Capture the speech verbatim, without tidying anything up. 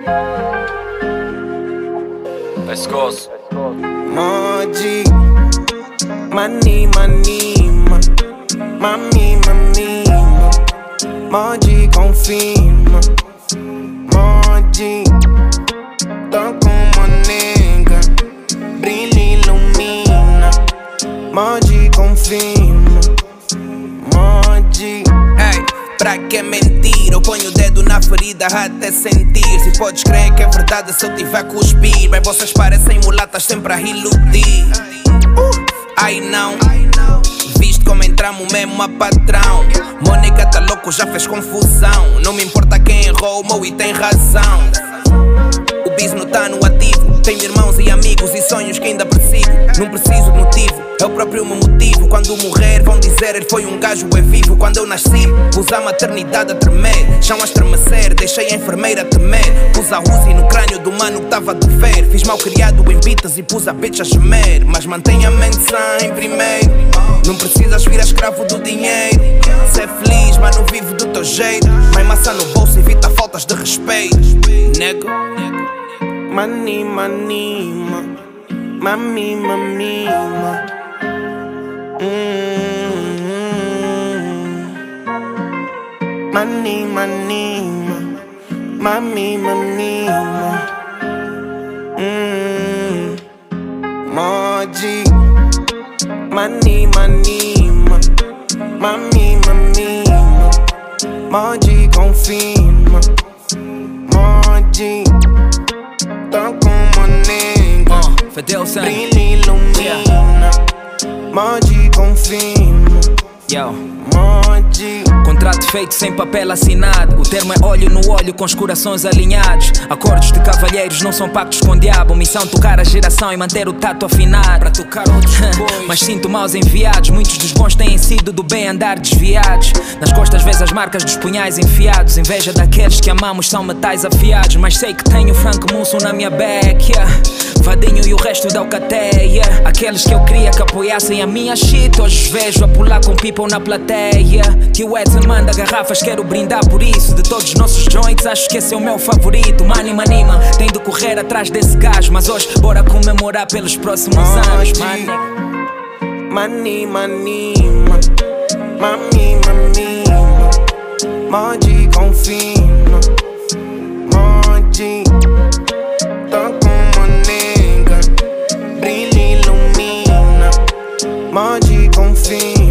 Pescoço. Moji, mani, mani, ma. Mami, mami, ma. Moji confirma. Moji, tô como nega, brilha e ilumina. Moji confirma. Moji. Ei, pra que mentir? Eu ponho o dedo na ferida até sentir. Se podes crer que é verdade se eu tiver a cuspir. Mas vocês parecem mulatas sempre a iludir. uh, Ai não, visto como entramos mesmo a patrão. Mônica tá louco, já fez confusão. Não me importa quem errou, Mo, e tem razão. O bis não tá no ativo. Tenho irmãos e amigos e sonhos que ainda persigo. Não preciso de motivo, é o próprio meu motivo. Quando morrer vão dizer ele foi um gajo é vivo. Quando eu nasci, pus a maternidade a tremer, chão a estremecer, deixei a enfermeira a temer. Pus a Uzi no crânio do mano que tava a dever. Fiz mal criado em bitas e pus a bitch a gemer. Mas mantenha a mente sã em primeiro. Não precisas vir a escravo do dinheiro. Ser feliz, mano, vive do teu jeito. Mas maçã no bolso evita faltas de respeito. Nego, Mani, mani, ma. Mami, mami, ma. Mm-hmm. Mani, mani, ma. Mami, mami, ma. Mm. Moji, mani, mani, ma. Mami, mami, ma. Moji confirma. Moji, tô como nega, uh, Fedel San. brilha e ilumina. Moji confirma. Yo. Moji. Contrato feito sem papel assinado. O termo é olho no olho com os corações alinhados. Acordos de cavalheiros não são pactos com o diabo. Missão tocar a geração e manter o tato afinado. Para tocar outros bois. Mas sinto maus enviados. Muitos dos bons têm sido do bem andar desviados. Nas costas vês as marcas dos punhais enfiados. Inveja daqueles que amamos são metais afiados. Mas sei que tenho Frank Munson na minha back, yeah. Vadinho e o resto da Alcateia. Aqueles que eu queria que apoiassem a minha shit, hoje os vejo a pular com people na plateia. Que o Edson manda garrafas, quero brindar por isso. De todos os nossos joints, acho que esse é o meu favorito. Mani, manima, tem de correr atrás desse gajo. Mas hoje, bora comemorar pelos próximos anos. Mani, mani, mani, ma. Mami, mami, ma. Moji confirma. Moji, tô como nega, brilha e ilumina. Moji confirma.